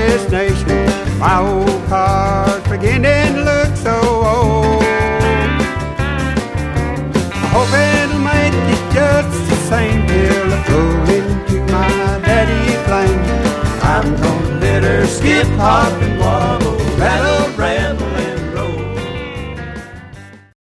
this nation. My old car's beginning to look so old. I hope it'll make it just the same till I throw into my daddy's flame. I'm gonna let her skip, hop, and